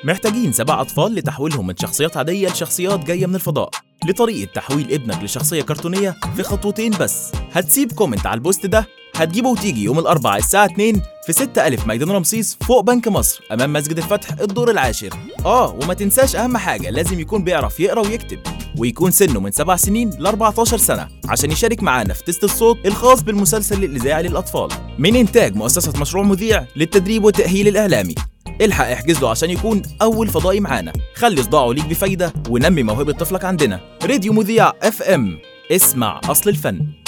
محتاجين 7 أطفال لتحويلهم من شخصيات عادية لشخصيات جاية من الفضاء، لطريقة تحويل ابنك لشخصية كرتونية في خطوتين بس. هتسيب كومنت على البوست ده، هتجيبه وتيجي يوم الأربعاء الساعة 2 في 6000 ميدان رمسيس فوق بنك مصر أمام مسجد الفتح الدور العاشر. وما تنساش أهم حاجة، لازم يكون بيعرف يقرأ ويكتب، ويكون سنه من 7 سنين ل 14 سنة عشان يشارك معانا في تيست الصوت الخاص بالمسلسل الإذاعي للأطفال من إنتاج مؤسسة مشروع مذيع للتدريب والتأهيل الإعلامي. الحق احجز له عشان يكون أول فضائي معانا. خلي صداعه ليك بفايدة ونمي موهبة طفلك عندنا. راديو مذيع FM، اسمع أصل الفن.